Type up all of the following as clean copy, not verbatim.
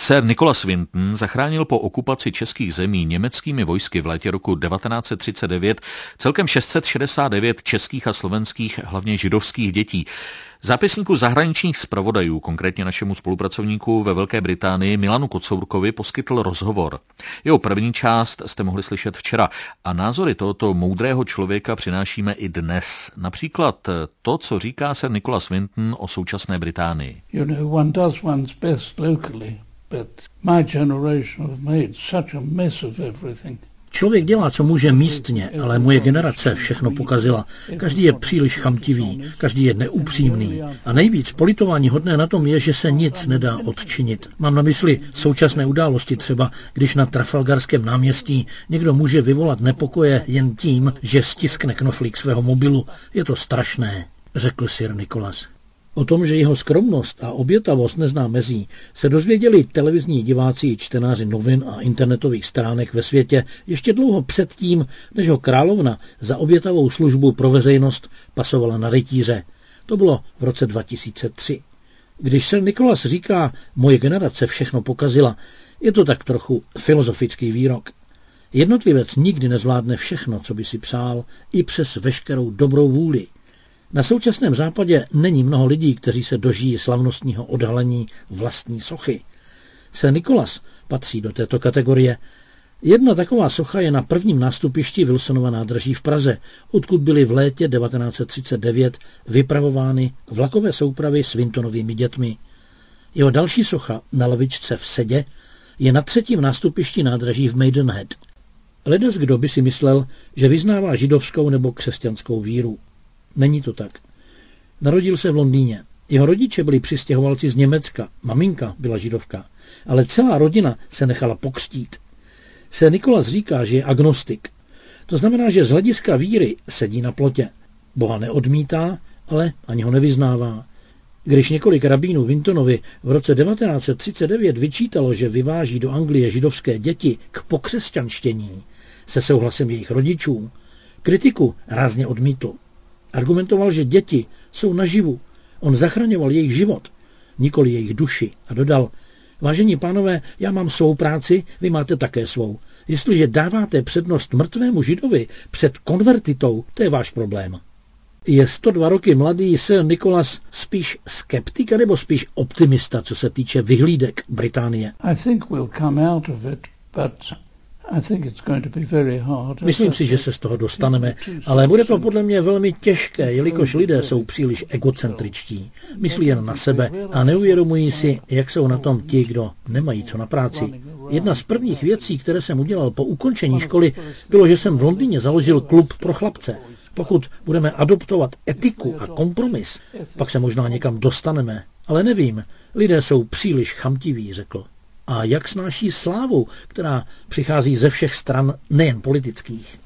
Sir Nicholas Winton zachránil po okupaci českých zemí německými vojsky v létě roku 1939 celkem 669 českých a slovenských, hlavně židovských dětí. Zápisníku zahraničních zpravodajů, konkrétně našemu spolupracovníku ve Velké Británii Milanu Kocourkovi, poskytl rozhovor. Jeho první část jste mohli slyšet včera a názory tohoto moudrého člověka přinášíme i dnes. Například to, co říká Sir Nicholas Winton o současné Británii. You know, one does one's best locally, but my generation have made such a mess of everything. Člověk dělá, co může místně, ale moje generace všechno pokazila. Každý je příliš chamtivý, každý je neupřímný. A nejvíc politování hodné na tom je, že se nic nedá odčinit. Mám na mysli současné události, třeba když na Trafalgarském náměstí někdo může vyvolat nepokoje jen tím, že stiskne knoflík svého mobilu. Je to strašné, řekl Sir Nicholas. O tom, že jeho skromnost a obětavost nezná mezí, se dozvěděli televizní diváci i čtenáři novin a internetových stránek ve světě ještě dlouho předtím, než ho královna za obětavou službu pro veřejnost pasovala na rytíře. To bylo v roce 2003. Když Sir Nicholas říká, moje generace všechno pokazila, je to tak trochu filozofický výrok. Jednotlivec nikdy nezvládne všechno, co by si přál, i přes veškerou dobrou vůli. Na současném západě není mnoho lidí, kteří se dožijí slavnostního odhalení vlastní sochy. Sir Nicholas patří do této kategorie. Jedna taková socha je na prvním nástupišti Wilsonova nádraží v Praze, odkud byly v létě 1939 vypravovány vlakové soupravy s Wintonovými dětmi. Jeho další socha na lavičce v sedě je na třetím nástupišti nádraží v Maidenhead. Ledes kdo by si myslel, že vyznává židovskou nebo křesťanskou víru. Není to tak. Narodil se v Londýně. Jeho rodiče byli přistěhovalci z Německa. Maminka byla židovka. Ale celá rodina se nechala pokřtít. Sir Nicholas říká, že je agnostik. To znamená, že z hlediska víry sedí na plotě. Boha neodmítá, ale ani ho nevyznává. Když několik rabínů Wintonovi v roce 1939 vyčítalo, že vyváží do Anglie židovské děti k pokřesťanštění se souhlasem jejich rodičů, kritiku rázně odmítl. Argumentoval, že děti jsou naživu. On zachraňoval jejich život, nikoli jejich duši, a dodal, vážení pánové, já mám svou práci, vy máte také svou. Jestliže dáváte přednost mrtvému židovi před konvertitou, to je váš problém. Je 102 roky mladý Sir Nicholas spíš skeptik nebo spíš optimista, co se týče vyhlídek Británie? Myslím si, že se z toho dostaneme, ale bude to podle mě velmi těžké, jelikož lidé jsou příliš egocentričtí. Myslí jen na sebe a neuvědomují si, jak jsou na tom ti, kdo nemají co na práci. Jedna z prvních věcí, které jsem udělal po ukončení školy, bylo, že jsem v Londýně založil klub pro chlapce. Pokud budeme adoptovat etiku a kompromis, pak se možná někam dostaneme, ale nevím, lidé jsou příliš chamtiví, řekl. A jak snáší slávu, která přichází ze všech stran, nejen politických?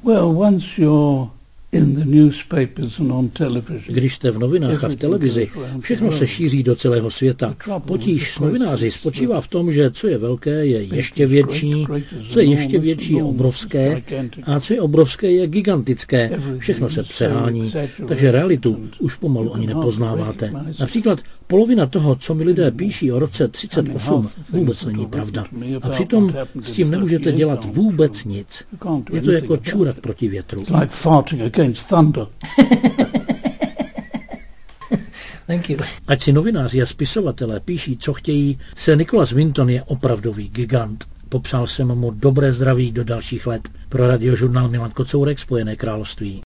Když jste v novinách a v televizi, všechno se šíří do celého světa. Potíž s novináři spočívá v tom, že co je velké, je ještě větší, co je ještě větší, je obrovské a co je obrovské, je gigantické. Všechno se přehání, takže realitu už pomalu ani nepoznáváte. Například polovina toho, co mi lidé píší o roce 38, vůbec není pravda. A přitom s tím nemůžete dělat vůbec nic. Je to jako čůrat proti větru. Thank you. Ať si novináři a spisovatelé píší, co chtějí, Sir Nicholas Winton je opravdový gigant. Popřál jsem mu dobré zdraví do dalších let. Pro Radiožurnál Milan Kocourek, Spojené království.